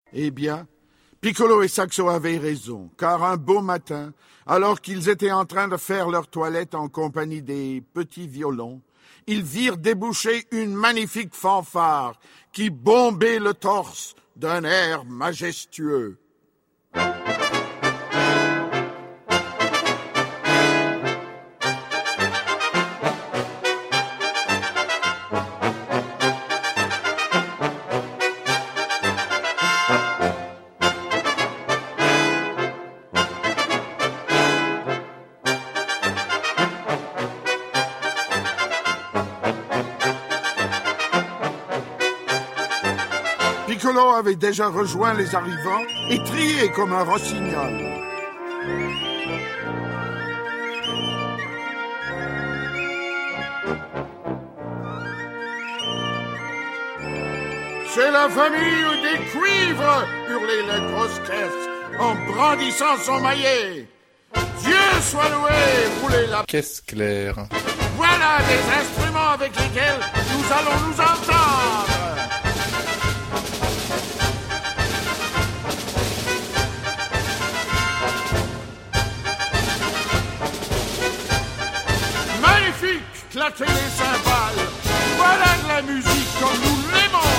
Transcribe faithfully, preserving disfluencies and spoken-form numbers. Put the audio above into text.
Eh bien, Piccolo et Saxo avaient raison, car un beau matin, alors qu'ils étaient en train de faire leur toilette en compagnie des petits violons, ils virent déboucher une magnifique fanfare qui bombait le torse d'un air majestueux. Piccolo avait déjà rejoint les arrivants et trié comme un rossignol. C'est la famille des cuivres, hurlait la grosse caisse en brandissant son maillet. Dieu soit loué, roulait la caisse claire. Voilà des instruments avec lesquels nous allons nous entendre. Magnifique, claquez les cymbales. Voilà de la musique comme nous l'aimons.